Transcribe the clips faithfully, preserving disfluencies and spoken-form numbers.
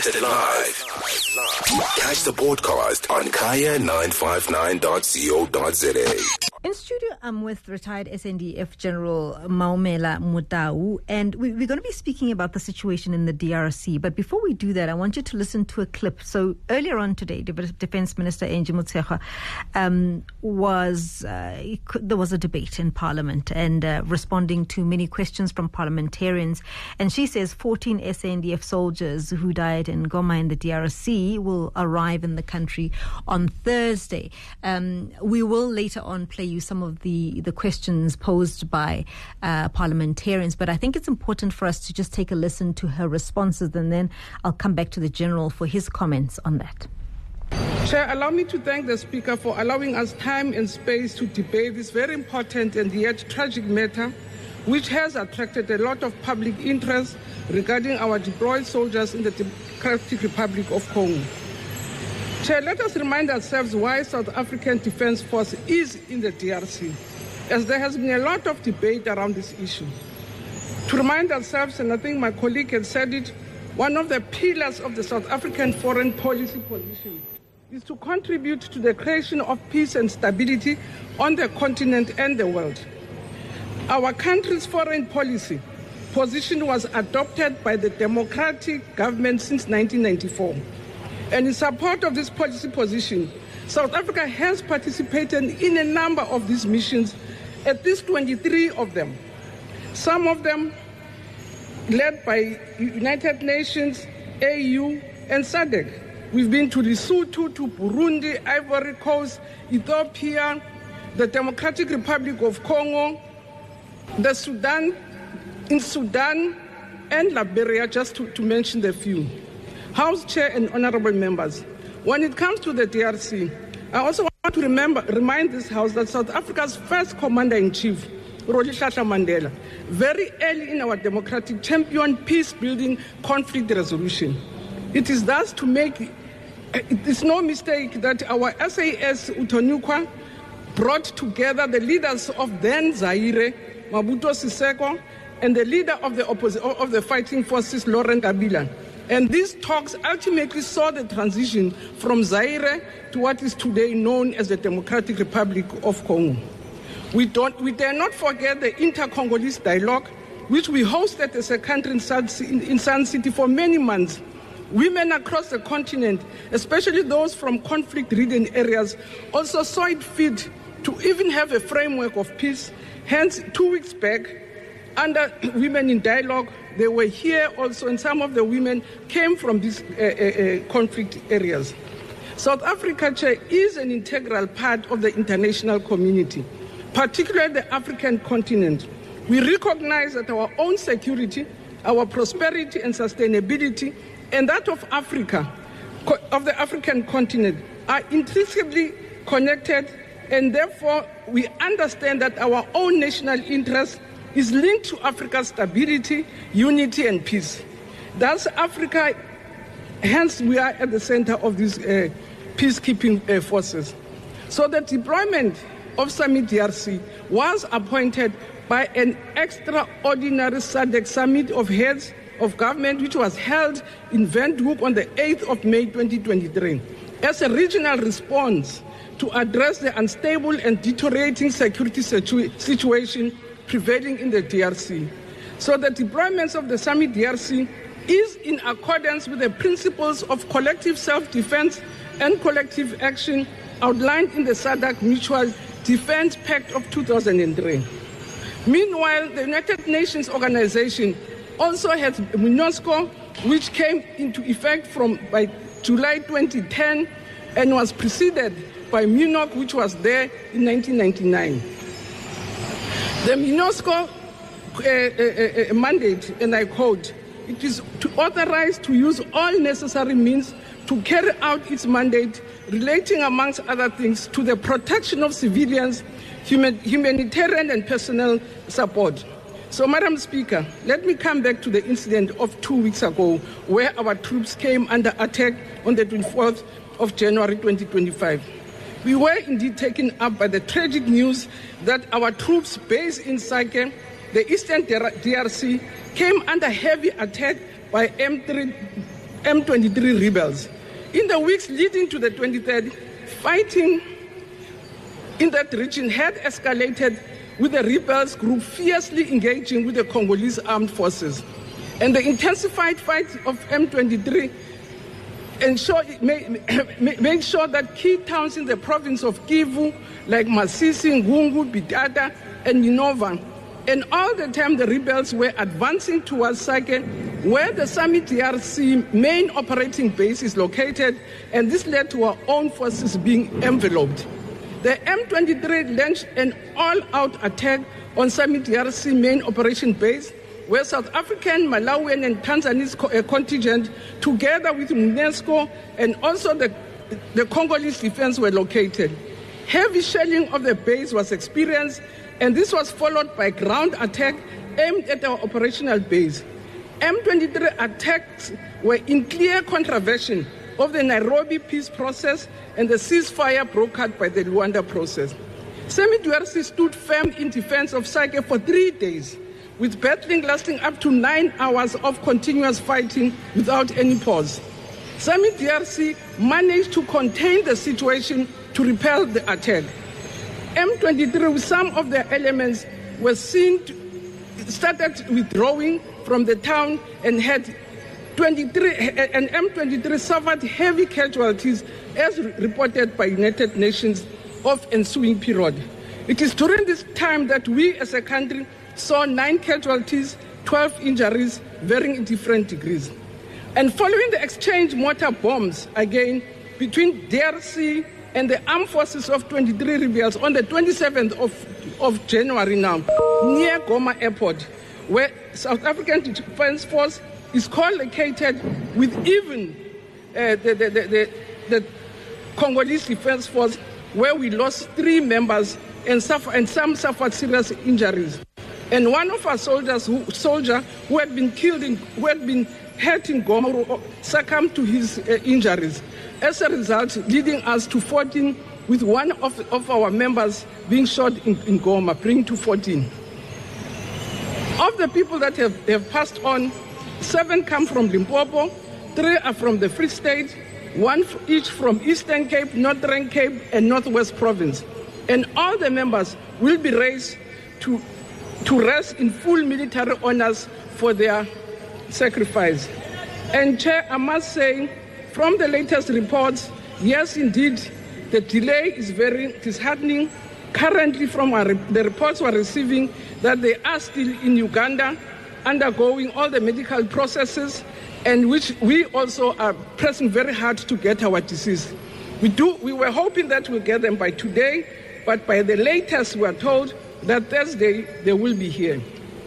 Broadcasted live. Catch the podcast on kaya nine five nine dot co dot za. In studio, I'm with retired S N D F General Maumela Motau, and we, we're going to be speaking about the situation in the D R C. But before we do that, I want you to listen to a clip. So earlier on today, Defense Minister Angie Motshekga um, was uh, could, there was a debate in Parliament and uh, responding to many questions from parliamentarians. And she says fourteen S N D F soldiers who died in Goma in the D R C will arrive in the country on Thursday. Um, we will later on play you some of the, the questions posed by uh, parliamentarians, but I think it's important for us to just take a listen to her responses, and then I'll come back to the General for his comments on that. Chair, allow me to thank the Speaker for allowing us time and space to debate this very important and yet tragic matter, which has attracted a lot of public interest regarding our deployed soldiers in the Democratic Republic of Congo. Chair, let us remind ourselves why South African Defence Force is in the D R C, as there has been a lot of debate around this issue. To remind ourselves, and I think my colleague had said it, one of the pillars of the South African foreign policy position is to contribute to the creation of peace and stability on the continent and the world. Our country's foreign policy position was adopted by the democratic government since nineteen ninety-four. And in support of this policy position, South Africa has participated in a number of these missions, at least twenty-three of them. Some of them led by United Nations, A U, and S A D C. We've been to Lesotho, to Burundi, Ivory Coast, Ethiopia, the Democratic Republic of Congo, the Sudan, in Sudan, and Liberia, just to, to mention a few. House Chair and honorable members, when it comes to the D R C, I also want to remember, remind this House that South Africa's first Commander-in-Chief, Rolihlahla Mandela, very early in our democratic championed peace-building conflict resolution. It is thus to make, it is no mistake that our S A S Utonukwa brought together the leaders of then Zaire, Mobutu Seseko, and the leader of the opposi- of the fighting forces, Laurent Kabila. And these talks ultimately saw the transition from Zaire to what is today known as the Democratic Republic of Congo. We, don't, we dare not forget the inter-Congolese dialogue, which we hosted as a country in Sun, in Sun City for many months. Women across the continent, especially those from conflict-ridden areas, also saw it fit to even have a framework of peace. Hence, two weeks back, under Women in Dialogue, they were here also, and some of the women came from these uh, uh, uh, conflict areas. South Africa, Chair, is an integral part of the international community, particularly the African continent. We recognize that our own security, our prosperity and sustainability, and that of Africa, of the African continent, are intrinsically connected, and therefore we understand that our own national interests is linked to Africa's stability, unity, and peace. Thus, Africa, hence we are at the center of these uh, peacekeeping uh, forces. So the deployment of Summit D R C was appointed by an extraordinary S A D C Summit of Heads of Government, which was held in Windhoek on the eighth of May twenty twenty-three, as a regional response to address the unstable and deteriorating security situ- situation prevailing in the D R C. So the deployments of the Summit D R C is in accordance with the principles of collective self-defense and collective action outlined in the S A D C Mutual Defense Pact of two thousand three. Meanwhile, the United Nations Organization also has MINUSCO, which came into effect from by July twenty ten and was preceded by MINOC, which was there in nineteen ninety-nine. The MINUSCO uh, uh, uh, mandate, and I quote, it is to authorize to use all necessary means to carry out its mandate relating, amongst other things, to the protection of civilians, human, humanitarian and personnel support. So, Madam Speaker, let me come back to the incident of two weeks ago, where our troops came under attack on the twenty-fourth of January twenty twenty-five. We were indeed taken up by the tragic news that our troops based in Sake, the eastern D R C, came under heavy attack by M three M twenty-three rebels. In the weeks leading to the twenty-third, fighting in that region had escalated, with the rebels group fiercely engaging with the Congolese armed forces. And the intensified fight of M twenty-three ensure, made, made sure that key towns in the province of Kivu, like Masisi, Ngungu, Bidada, and Minova, and all the time the rebels were advancing towards Sake, where the Sami D R C main operating base is located, and this led to our own forces being enveloped. The M twenty-three launched an all-out attack on Sami D R C main operation base, where South African, Malawian, and Tanzanese co- uh, contingent, together with UNESCO and also the, the Congolese defense, were located. Heavy shelling of the base was experienced, and this was followed by ground attack aimed at our operational base. M twenty-three attacks were in clear contravention of the Nairobi peace process and the ceasefire brokered by the Luanda process. Sami D R C stood firm in defense of Sake for three days, with battling lasting up to nine hours of continuous fighting without any pause. Sami D R C managed to contain the situation to repel the attack. M twenty-three, with some of their elements, were seen to, started withdrawing from the town and had twenty-three, and M twenty-three suffered heavy casualties, as reported by United Nations, of ensuing period. It is during this time that we as a country saw nine casualties, twelve injuries, varying in different degrees. And following the exchange mortar bombs again between D R C and the armed forces of twenty-three rebels on the twenty-seventh of, of January now, near Goma Airport, where South African Defence Force is co-located with even uh, the, the, the, the, the Congolese Defence Force, where we lost three members and, suffer, and some suffered serious injuries. And one of our soldiers, who, soldier who had been killed, in, who had been hurt in Goma, succumbed to his uh, injuries. As a result, leading us to fourteen, with one of, of our members being shot in, in Goma, bringing to fourteen. Of the people that have, have passed on, seven come from Limpopo, three are from the Free State, one each from Eastern Cape, Northern Cape, and Northwest Province. And all the members will be raised to, to rest in full military honors for their sacrifice. And Chair, I must say, from the latest reports, yes, indeed, the delay is very disheartening. Currently, from our, the reports we're receiving, that they are still in Uganda, undergoing all the medical processes, and which we also are pressing very hard to get our deceased. We do. We were hoping that we'll get them by today, but by the latest, we are told that Thursday they will be here.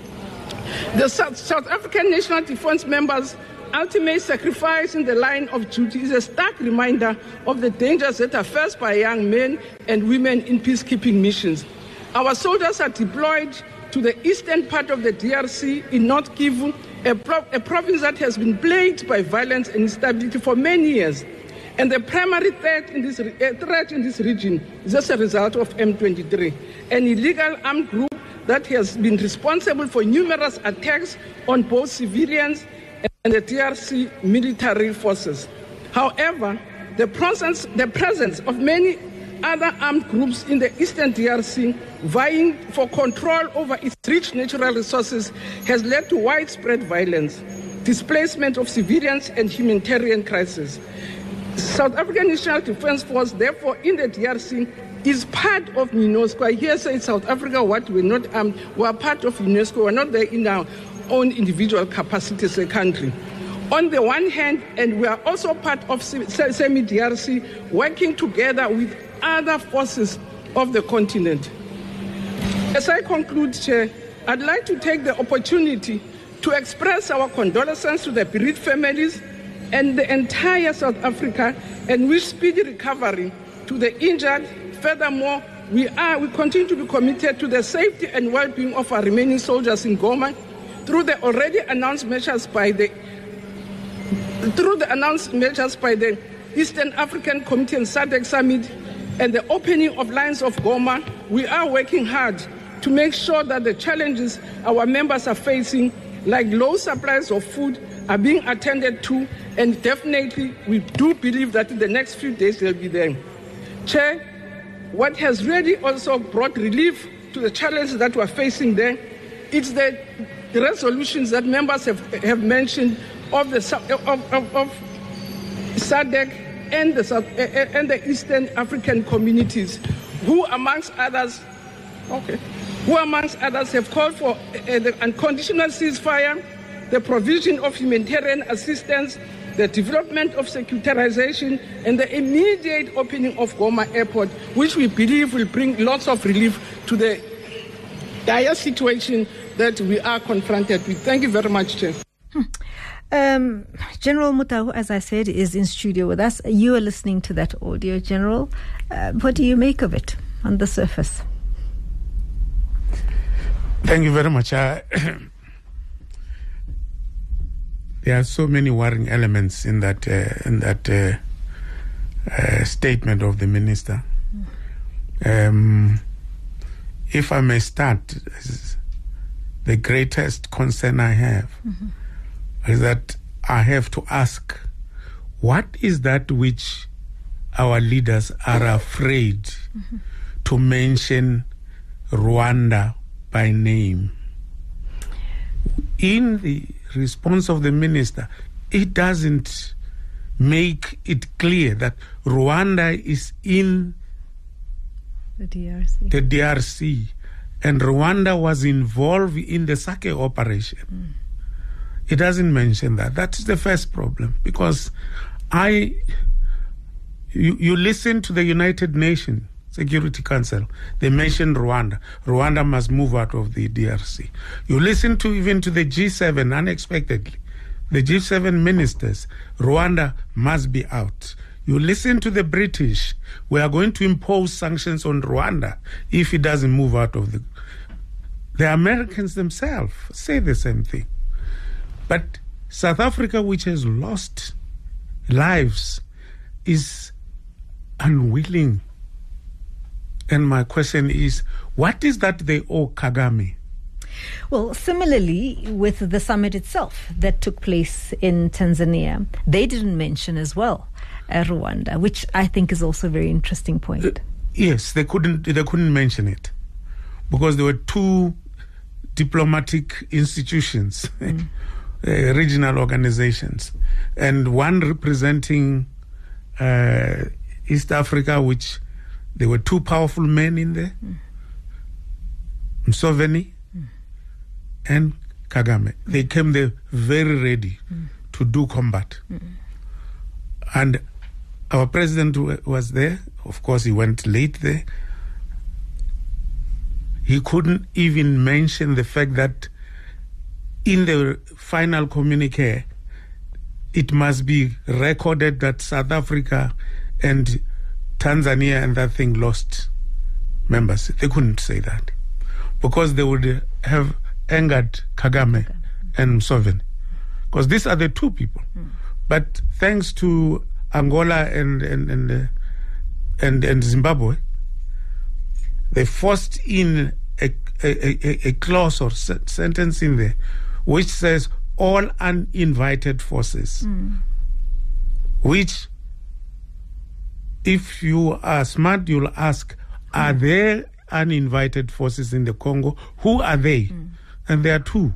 The South, South African National Defence members' ultimate sacrifice in the line of duty is a stark reminder of the dangers that are faced by young men and women in peacekeeping missions. Our soldiers are deployed to the eastern part of the D R C in North Kivu, a, pro- a province that has been plagued by violence and instability for many years. And the primary threat in this, re- uh, threat in this region is as a result of M twenty-three, an illegal armed group that has been responsible for numerous attacks on both civilians and the D R C military forces. However, the presence, the presence of many other armed groups in the eastern D R C vying for control over its rich natural resources has led to widespread violence, displacement of civilians, and humanitarian crisis. South African National Defence Force, therefore, in the D R C is part of UNESCO. I hear say South Africa, what we're not armed, um, we're part of UNESCO, we're not there in our own individual capacity as a country. On the one hand, and we are also part of Sami D R C, working together with other forces of the continent. As I conclude, Chair, I'd like to take the opportunity to express our condolences to the bereaved families and the entire South Africa, and wish speedy recovery to the injured. Furthermore, we are we continue to be committed to the safety and well-being of our remaining soldiers in Goma through the already announced measures by the through the announced measures by the Eastern African Community and S A D C Summit and the opening of lines of Goma. We are working hard to make sure that the challenges our members are facing, like low supplies of food, are being attended to, And definitely, we do believe that in the next few days they'll be there. Chair, what has really also brought relief to the challenges that we're facing there, it's the, the resolutions that members have, have mentioned of the of, of, of S A D C and the South, and the Eastern African communities, who amongst others, okay, who amongst others have called for uh, the unconditional ceasefire, the provision of humanitarian assistance, the development of securitarization, and the immediate opening of Goma Airport, which we believe will bring lots of relief to the dire situation that we are confronted with. Thank you very much, Chair. Hmm. Um, General Motau, as I said, is in studio with us. You are listening to that audio, General. Uh, what do you make of it on the surface? Thank you very much. Uh, there are so many worrying elements in that uh, in that uh, uh, statement of the minister. Um, if I may start, the greatest concern I have mm-hmm. is that I have to ask, what is that which our leaders are afraid mm-hmm. to mention Rwanda by name? In the response of the minister, it doesn't make it clear that Rwanda is in the D R C. The D R C, and Rwanda was involved in the Sake operation. Mm. It doesn't mention that. That is the first problem, because I, you, you listen to the United Nations Security Council, they mention Rwanda. Rwanda must move out of the D R C. You listen to even to the G seven, unexpectedly, the G seven ministers, Rwanda must be out. You listen to the British, we are going to impose sanctions on Rwanda if it doesn't move out of the... The Americans themselves say the same thing. But South Africa, which has lost lives, is unwilling. And my question is, what is that they owe Kagame? Well, similarly, with the summit itself that took place in Tanzania, they didn't mention as well uh, Rwanda, which I think is also a very interesting point. Uh, yes, they couldn't. They couldn't mention it because there were two diplomatic institutions, mm. uh, regional organizations, and one representing uh, East Africa, which there were two powerful men in there, mm. Museveni mm. and Kagame. Mm. They came there very ready mm. to do combat. Mm. And our president w- was there. Of course, he went late there. He couldn't even mention the fact that in the final communique, it must be recorded that South Africa and Tanzania and that thing lost members. They couldn't say that because they would have angered Kagame okay. and Museveni, because these are the two people. Mm. But thanks to Angola and and and, uh, and and Zimbabwe, they forced in a a, a, a clause or se- sentence in there which says all uninvited forces, mm. which, if you are smart, you'll ask, are mm. there uninvited forces in the Congo? Who are they? Mm. And there are two.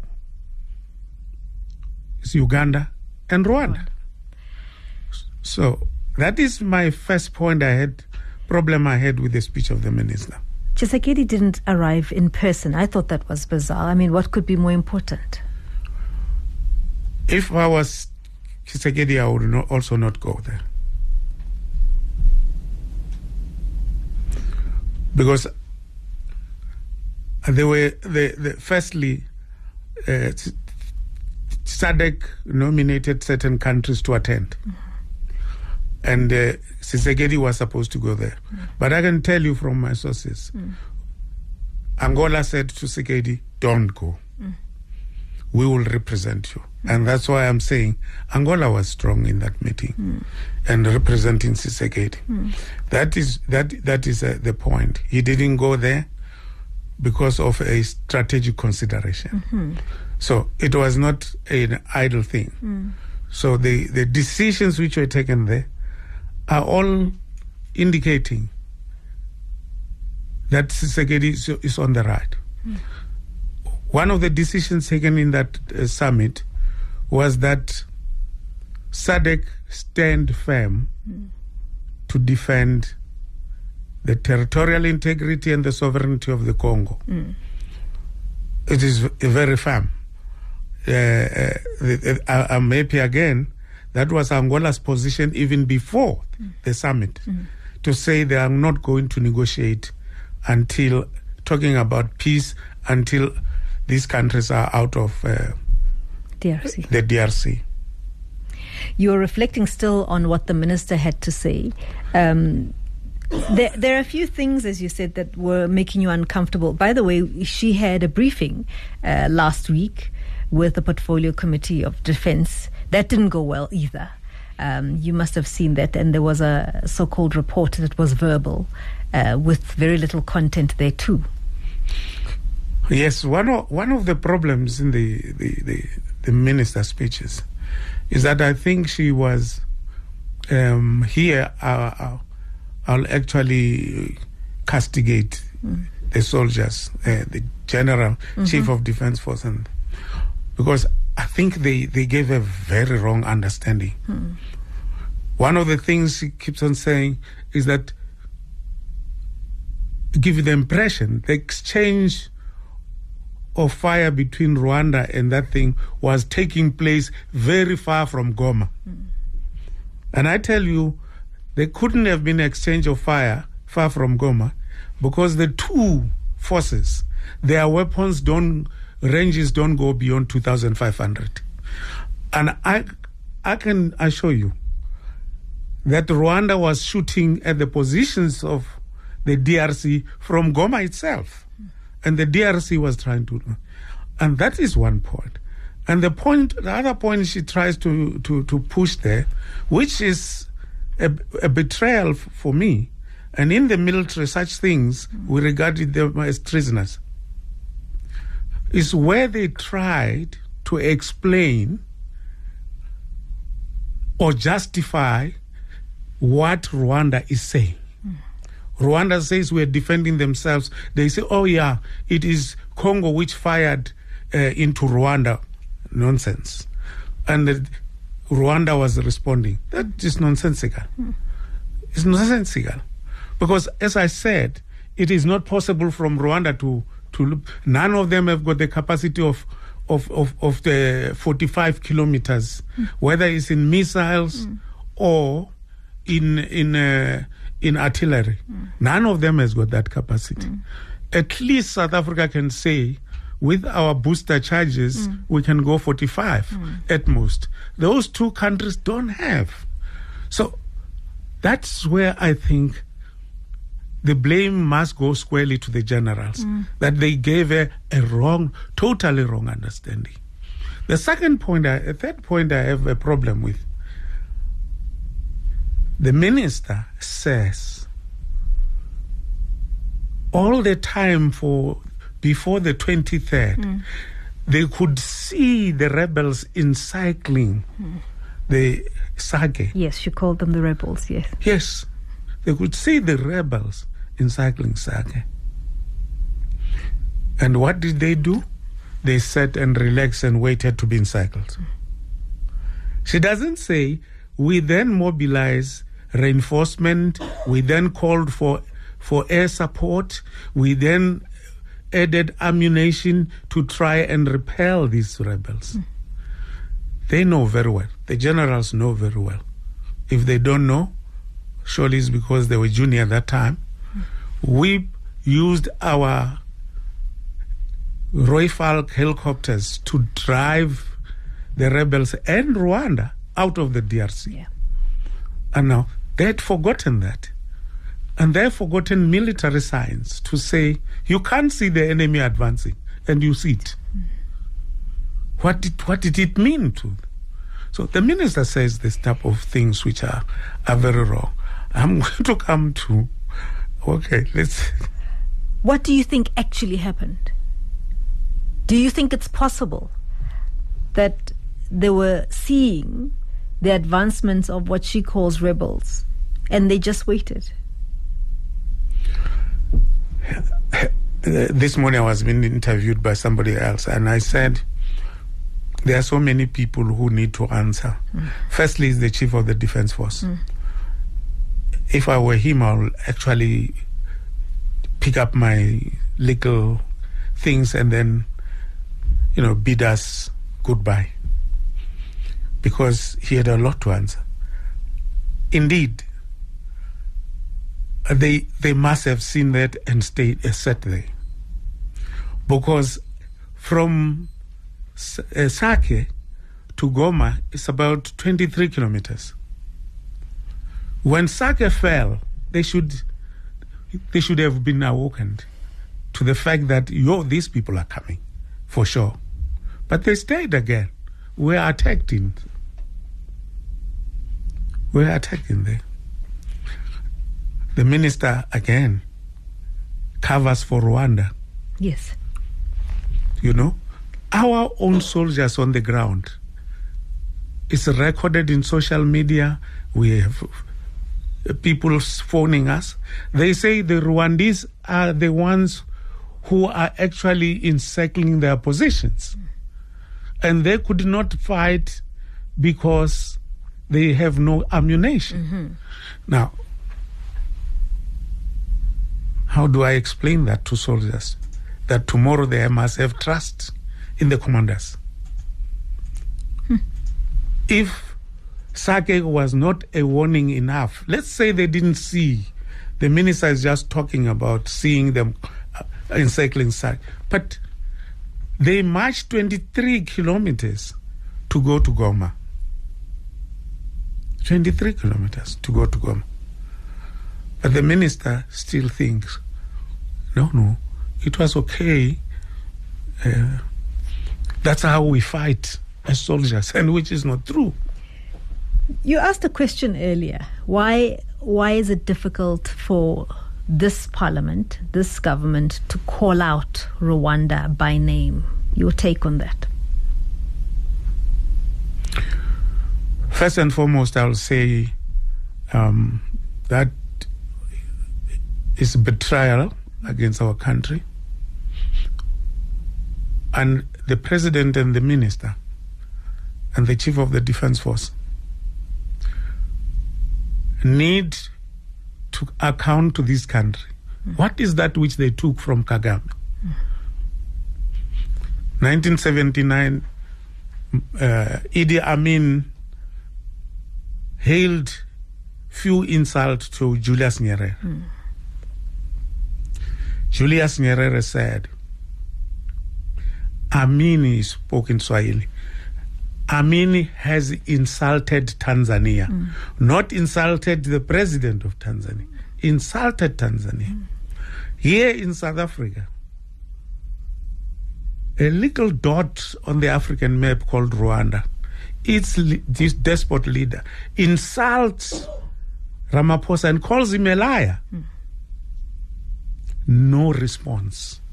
It's Uganda and Rwanda. Rwanda. So that is my first point I had, problem I had with the speech of the minister. Tshisekedi didn't arrive in person. I thought that was bizarre. I mean, what could be more important? If I was Tshisekedi, I would not, also not go there. Because they were, they, they, firstly, uh, S A D C nominated certain countries to attend. Mm-hmm. And uh, Tshisekedi was supposed to go there. Mm. But I can tell you from my sources, mm. Angola said to Tshisekedi, don't go. Mm. We will represent you. Mm. And that's why I'm saying Angola was strong in that meeting mm. and representing Tshisekedi. Mm. That is that that is uh, the point. He didn't go there because of a strategic consideration. Mm-hmm. So it was not an idle thing. Mm. So the, the decisions which were taken there are all indicating that Tshisekedi is, is on the right. Mm. One of the decisions taken in that uh, summit was that S A D C stand firm mm. to defend the territorial integrity and the sovereignty of the Congo. Mm. It is very firm. Uh, uh, uh, I'm happy again, that was Angola's position even before mm. the summit, mm. to say they are not going to negotiate until, talking about peace, until these countries are out of uh, D R C. the D R C. You're reflecting still on what the minister had to say. Um, there, there are a few things, as you said, that were making you uncomfortable. By the way, she had a briefing uh, last week with the Portfolio Committee of Defense. That didn't go well either. Um, you must have seen that, and there was a so-called report that was verbal uh, with very little content there too. Yes, one of, one of the problems in the, the, the, the minister's speeches is that I think she was um, here, uh, uh, I'll actually castigate mm. the soldiers, uh, the general, mm-hmm. chief of defense force, and because I think they, they gave a very wrong understanding. Mm. One of the things she keeps on saying is that, give the impression, the exchange of fire between Rwanda and that thing was taking place very far from Goma. Mm. And I tell you, there couldn't have been exchange of fire far from Goma because the two forces, their weapons don't, ranges don't go beyond two thousand five hundred. And I, I can assure you that Rwanda was shooting at the positions of the D R C from Goma itself. And the D R C was trying to, and that is one point. And the point, the other point she tries to, to, to push there, which is a, a betrayal f- for me, and in the military such things, we regarded them as prisoners, is where they tried to explain or justify what Rwanda is saying. Rwanda says we're defending themselves. They say, oh yeah, it is Congo which fired uh, into Rwanda. Nonsense. And uh, Rwanda was responding. That is nonsensical. Mm. It's nonsensical. Because as I said, it is not possible from Rwanda to, to look. None of them have got the capacity of, of, of, of the forty-five kilometers, mm. whether it's in missiles mm. or in, in, uh, in artillery. Mm. None of them has got that capacity. Mm. At least South Africa can say, with our booster charges, mm. we can go forty-five mm. at most. Those two countries don't have. So that's where I think the blame must go squarely to the generals, mm. that they gave a, a wrong, totally wrong understanding. The second point, I, a third point I have a problem with, the minister says all the time for before the twenty-third, mm. they could see the rebels encircling mm. the Sake. Yes, she called them the rebels, yes. Yes, they could see the rebels encircling Sake. And what did they do? They sat and relaxed and waited to be encircled. Mm. She doesn't say, we then mobilize reinforcement, we then called for, for air support, we then added ammunition to try and repel these rebels. Mm. They know very well. The generals know very well. If they don't know, surely it's because they were junior at that time. Mm. We used our Rafale helicopters to drive the rebels and Rwanda out of the D R C. Yeah. And now they had forgotten that. And they've forgotten military science to say, you can't see the enemy advancing, and you see it. Mm. What did, what did it mean to them? So the minister says this type of things which are, are very wrong. I'm going to come to, okay, let's... What do you think actually happened? Do you think it's possible that they were seeing the advancements of what she calls rebels, and they just waited. This morning I was being interviewed by somebody else, and I said, there are so many people who need to answer. Mm. Firstly, is the chief of the defense force. Mm. If I were him, I would actually pick up my legal things and then, you know, bid us goodbye, because he had a lot to answer. Indeed, they they must have seen that and stayed uh, sat there, because from uh, Sake to Goma is about twenty-three kilometers. When Sake fell, they should they should have been awakened to the fact that, yo, these people are coming, for sure. But they stayed again. We are attacked in. We are attacking there. The minister, again, covers for Rwanda. Yes. You know, our own soldiers on the ground. It's recorded in social media. We have people phoning us. They say the Rwandese are the ones who are actually encircling their positions. And they could not fight because they have no ammunition. Mm-hmm. Now, how do I explain that to soldiers? That tomorrow they must have trust in the commanders. Hmm. If Sake was not a warning enough, let's say they didn't see, the minister is just talking about seeing them encircling Sake, but they marched twenty-three kilometers to go to Goma. twenty-three kilometers to go to Goma. But the minister still thinks, no, no, it was okay. Uh, that's how we fight as soldiers, and which is not true. You asked a question earlier. Why, why is it difficult for this parliament, this government, to call out Rwanda by name? Your take on that? First and foremost, I'll say um, that is betrayal against our country. And the president and the minister and the chief of the defense force need to account to this country. Mm. What is that which they took from Kagame? Mm. nineteen seventy-nine, uh, Idi Amin hailed few insult to Julius Nyerere. Mm. Julius Nyerere said, Amin spoke in Swahili. Amin has insulted Tanzania, mm. not insulted the president of Tanzania, insulted Tanzania. Mm. Here in South Africa, a little dot on the African map called Rwanda, its li- this despot leader insults Ramaphosa and calls him a liar. Mm. No response.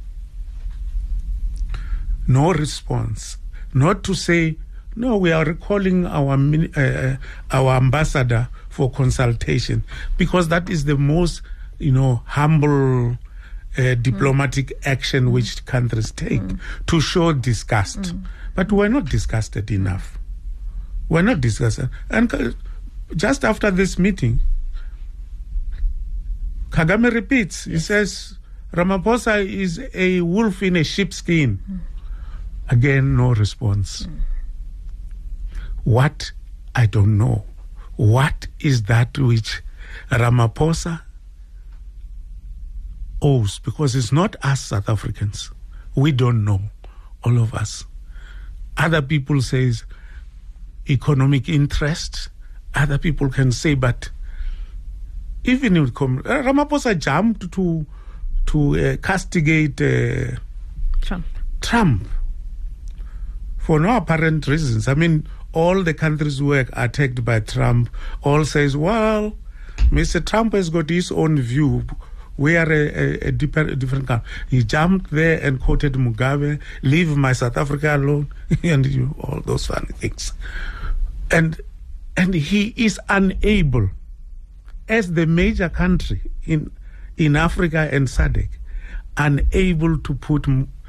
No response. Not to say, no, we are recalling our uh, our ambassador for consultation, because that is the most, you know, humble uh, diplomatic mm. action which countries take mm. to show disgust. Mm. But we're not disgusted enough. We're not disgusted. And just after this meeting, Kagame repeats, he says, Ramaphosa is a wolf in a sheepskin. Mm. Again, no response. Mm. What? I don't know. What is that which Ramaphosa owes? Because it's not us South Africans. We don't know, all of us. Other people say economic interest. Other people can say, but even if Ramaphosa jumped to to uh, castigate uh, Trump. Trump for no apparent reasons. I mean, all the countries who were attacked by Trump all says, well, Mister Trump has got his own view. We are a, a, a, different, a different country. He jumped there and quoted Mugabe, leave my South Africa alone, and you, all those funny things. And And he is unable, as the major country in in Africa and S A D C, unable to put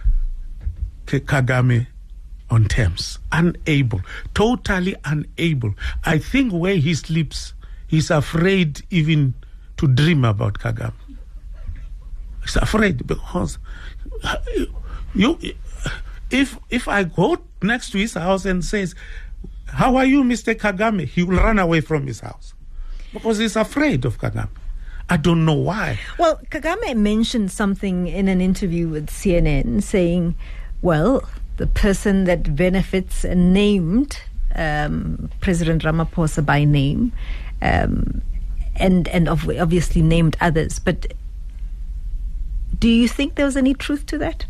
Kagame on terms. Unable. Totally unable. I think where he sleeps, he's afraid even to dream about Kagame. He's afraid because you, if if I go next to his house and says, "How are you, Mister Kagame?" he will run away from his house because he's afraid of Kagame. I don't know why. Well, Kagame mentioned something in an interview with C N N saying, well, the person that benefits and named um, President Ramaphosa by name, um, and and obviously named others. But do you think there was any truth to that?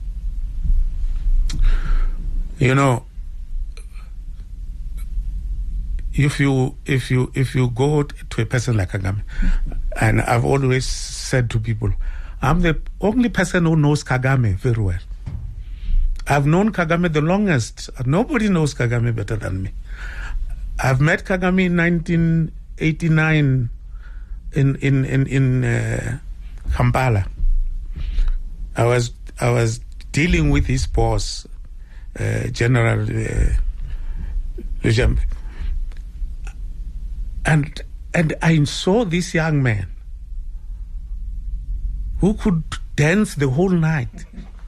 You know, if you if you if you go to a person like Kagame, and I've always said to people, I'm the only person who knows Kagame very well. I've known Kagame the longest. Nobody knows Kagame better than me. I've met Kagame in nineteen eighty-nine in in in in uh, Kampala. I was I was dealing with his boss, uh, General uh, Lujembe, and and I saw this young man who could dance the whole night.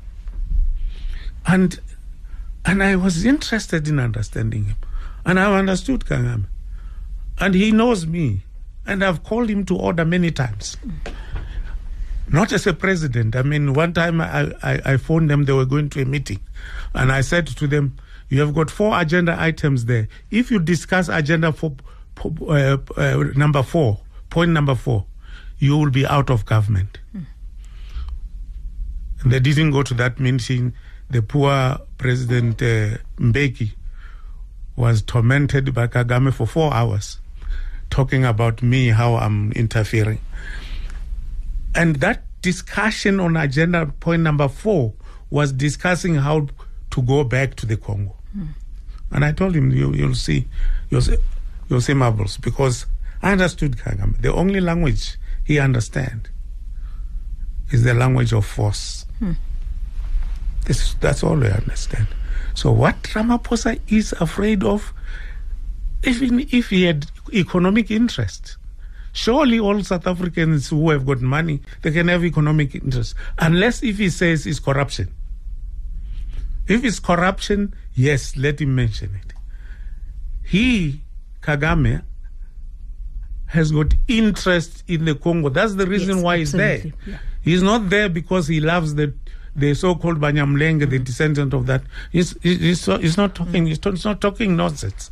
And and I was interested in understanding him. And I've understood Kagame. And he knows me. And I've called him to order many times. Not as a president. I mean, one time I, I, I phoned them, they were going to a meeting. And I said to them, you have got four agenda items there. If you discuss agenda for, uh, uh, number four, point number four, you will be out of government. Mm. And they didn't go to that meeting. The poor President uh, Mbeki was tormented by Kagame for four hours, talking about me, how I'm interfering. And that discussion on agenda point number four was discussing how to go back to the Congo. Mm. And I told him, you, you'll see, you'll see, you'll see marbles, because I understood Kagame. The only language he understands is the language of force. Mm. This, that's all I understand. So what Ramaphosa is afraid of, even if he had economic interest, surely all South Africans who have got money, they can have economic interest, unless if he says it's corruption. If it's corruption, yes, let him mention it. He, Kagame, has got interest in the Congo. That's the reason yes, why absolutely. He's there. Yeah. He's not there because he loves the the so-called Banyamulenge, mm-hmm. the descendant of that. He's, he's, he's not talking. Mm-hmm. He's not talking nonsense.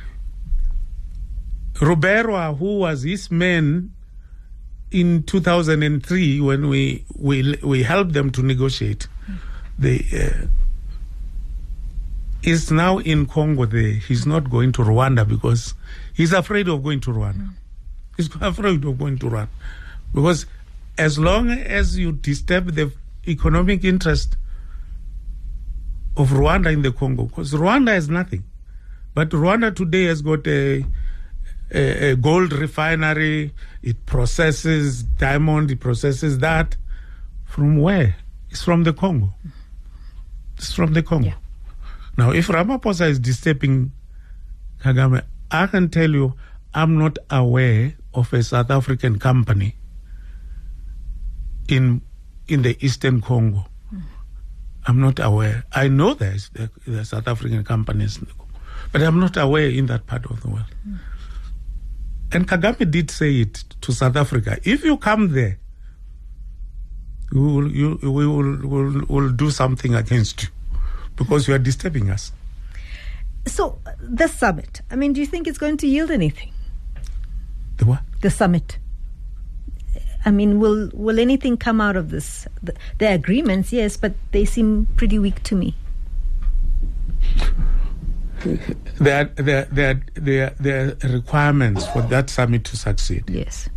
Ruberwa, who was his man in two thousand three, when we we we helped them to negotiate, mm-hmm. the uh, is now in Congo. There, he's not going to Rwanda because he's afraid of going to Rwanda. Mm-hmm. He's afraid of going to Rwanda because as long as you disturb the economic interest of Rwanda in the Congo, because Rwanda has nothing. But Rwanda today has got a, a, a gold refinery, it processes diamond, it processes that. From where? It's from the Congo. It's from the Congo. Yeah. Now, if Ramaphosa is disturbing Kagame, I can tell you, I'm not aware of a South African company in in the Eastern Congo. Mm. I'm not aware. I know there's the, the South African companies in the Congo, but I'm not aware in that part of the world. Mm. And Kagame did say it to South Africa. If you come there, we will, you, we will, will, will do something against you because you are disturbing us. So, the summit, I mean, do you think it's going to yield anything? The what? The summit. I mean, will will anything come out of this? The, the agreements, yes, but they seem pretty weak to me. There, there, there, there, there are requirements for that summit to succeed. Yes.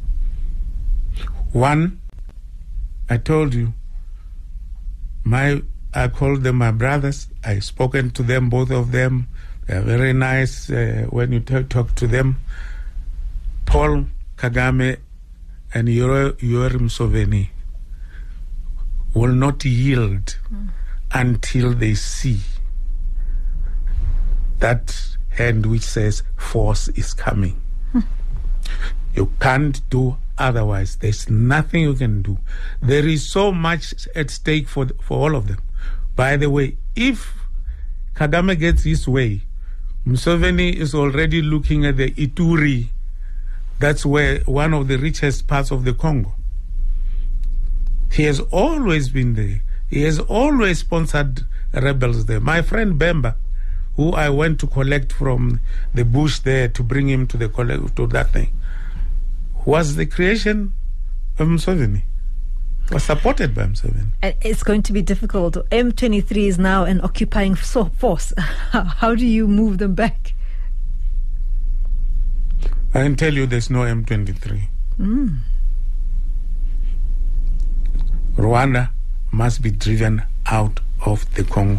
One, I told you, my I called them my brothers. I've spoken to them, both of them. They are very nice uh, when you t- talk to them. Paul Kagame and Yoweri Museveni will not yield mm. until they see that hand which says force is coming. Mm. You can't do otherwise. There's nothing you can do. There is so much at stake for for all of them. By the way, if Kagame gets his way, Museveni is already looking at the Ituri. That's where one of the richest parts of the Congo. He has always been there. He has always sponsored rebels there. My friend Bemba, who I went to collect from the bush there to bring him to the to that thing, was the creation of Museveni. Was supported by Museveni. It's going to be difficult. M twenty-three is now an occupying force. How do you move them back? I can tell you there's no M twenty-three. Mm. Rwanda must be driven out of the Congo.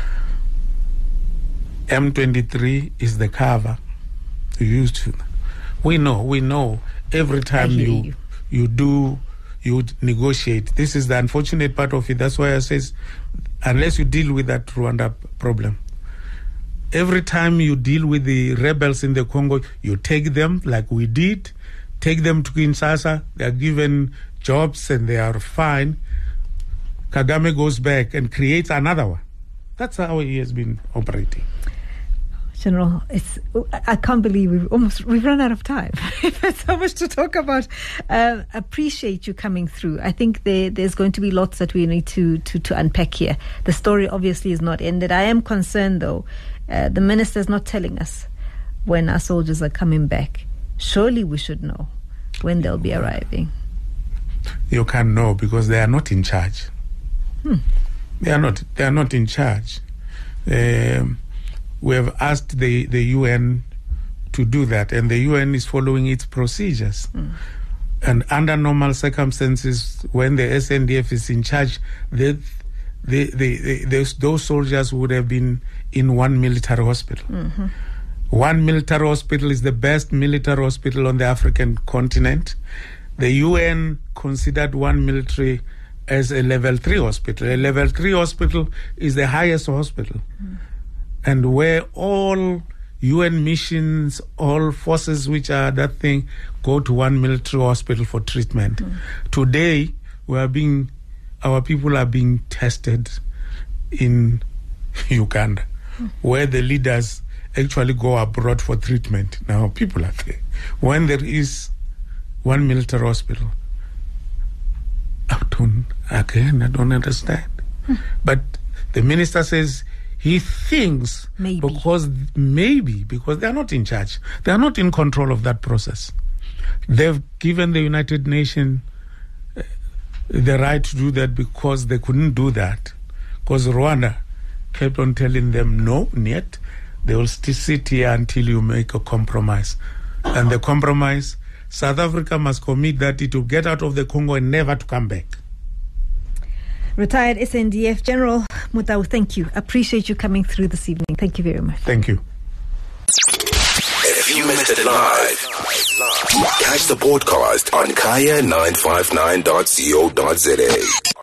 M twenty-three is the cover used to. We know, we know. Every time you, you you do, you negotiate. This is the unfortunate part of it. That's why I says, unless you deal with that Rwanda problem, every time you deal with the rebels in the Congo, you take them like we did, take them to Kinshasa, they are given jobs and they are fine. Kagame goes back and creates another one. That's how he has been operating. General, it's, I can't believe we've almost we've run out of time. There's so much to talk about. Uh, appreciate you coming through. I think there, there's going to be lots that we need to, to, to unpack here. The story obviously is not ended. I am concerned, though. Uh, the minister's not telling us when our soldiers are coming back. Surely we should know when they'll be arriving. You can't know because they are not in charge. Hmm. They are not. They are not in charge. Um, We have asked the, the U N to do that, and the U N is following its procedures. Mm. And under normal circumstances, when the S N D F is in charge, they, they, they, they, those, those soldiers would have been in one military hospital. Mm-hmm. One military hospital is the best military hospital on the African continent. The U N considered one military as a level three hospital. A level three hospital is the highest hospital. Mm. And where all U N missions, all forces which are that thing, go to one military hospital for treatment. Mm. Today, we are being, our people are being tested in Uganda, mm. where the leaders actually go abroad for treatment. Now, people are there. When there is one military hospital, I don't, again, I don't understand. Mm. But the minister says, he thinks maybe. because maybe because they are not in charge. They are not in control of that process. They've given the United Nations uh, the right to do that because they couldn't do that. Because Rwanda kept on telling them, no, yet they will still sit here until you make a compromise. And the compromise, South Africa must commit that it will get out of the Congo and never to come back. Retired S N D F General Mutau, thank you. Appreciate you coming through this evening. Thank you very much. Thank you. If you missed it live, catch the podcast on kaya nine five nine dot co dot za.